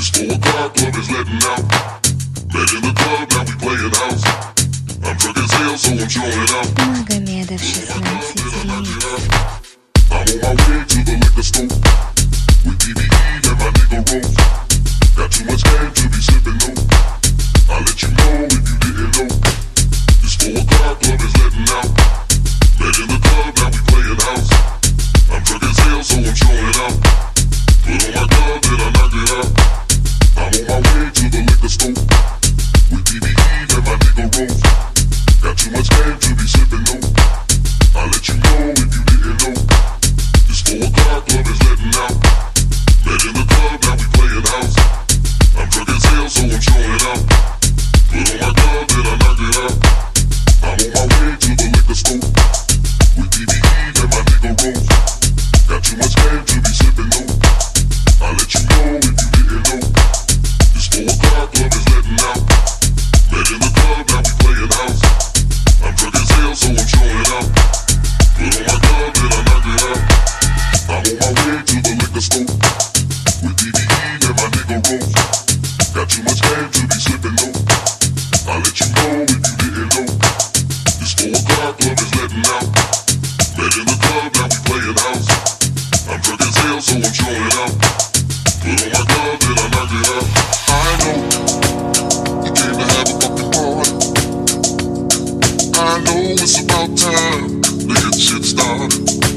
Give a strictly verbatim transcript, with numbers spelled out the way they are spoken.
Four o'clock, club is letting out. Met in the club, now we playing house. I'm drunk as hell, so I'm showing out. Магомедов шестнадцать ремикс. I'm on my way to the liquor store with D B E and my nigga Rose. Got too much game to be sipping though. I'll let you know if you didn't know. It's four o'clock, club is letting out. Met in the club, now we playing house. I'm drunk as hell, so I'm showing out. Put on my glove, then I knock it out. I'm on my way to the liquor store with D B E and my nigga Rose. Got too much game to be sipping though. I'll let you know if you didn't know. It's four o'clock, club is letting out. Met in the club, now we playing house. I'm drunk as hell, so I'm showing out. Put on my glove, then I knock it out. I'm on my way to the liquor store with D B E and my nigga Rose. Got too much game to be sipping though. I'll let you know if you didn't know. It's four o'clock, club is letting out. Met in the club, now we playing house. I'm drunk as hell, so I'm showing out. Put on my glove, then I knock it out. I'm on my way to the liquor store with D B E and my nigga Rose. Got too much game to be slipping though. I'll let you know if you didn't know. It's four o'clock, club is letting out. Met in the club, now we playing house. I'm drunk as hell, so I'm showing out. Put on my glove, then I knock it out. I know you came to have a fucking party. I know it's about time to get shit started.